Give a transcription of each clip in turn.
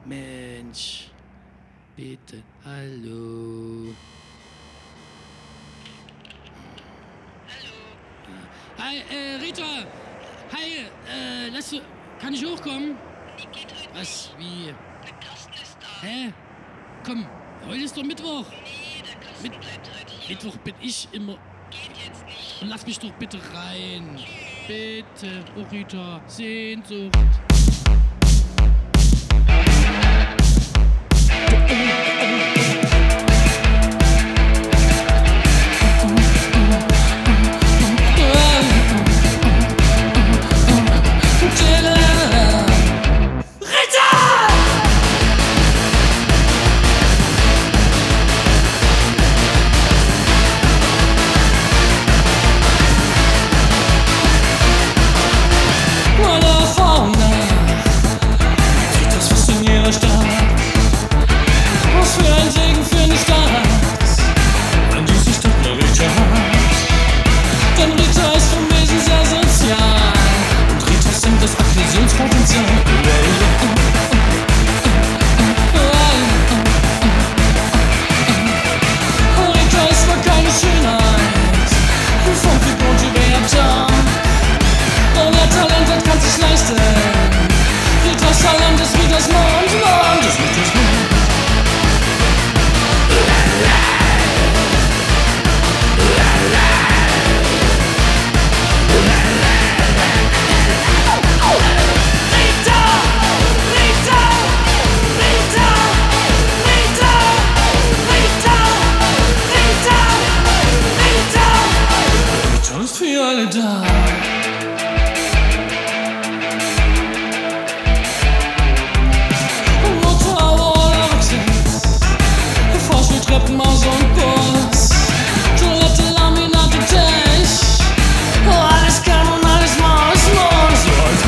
Mensch, bitte, hallo. Hi, Rita! Hi, kann ich hochkommen? Nee, geht heute Was, wie? nicht. Der Carsten ist da. Hä? Komm, heute ist doch Mittwoch. Nee, der Carsten bleibt heute hier. Mittwoch bin ich immer. Geht jetzt nicht. Und lass mich doch bitte rein. Bitte, oh Rita, Sehnsucht. Für alle da. Motorrad oder Access, Fahrstuhl, Treppenhaus und Bus, Toilette, Laminate, Tech, alles kann und alles muss. Alles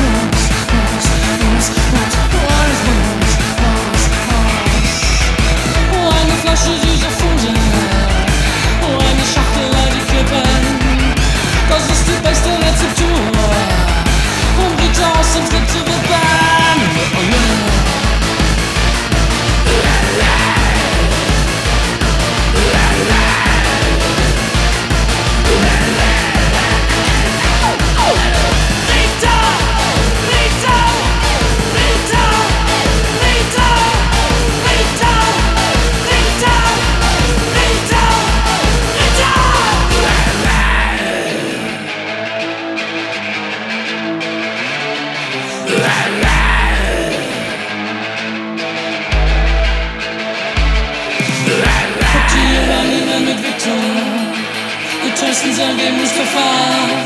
muss. Eine Flasche süßer Funde, eine Schachtel alte Kippen. Das ist die beste Rezeptur, um Rita aus dem Trip zu wippen. Oh yeah. Rita, Rita, Rita, Rita, Rita, Rita, Rita, Rita. Mit Victor, wir testen sein Mustafa.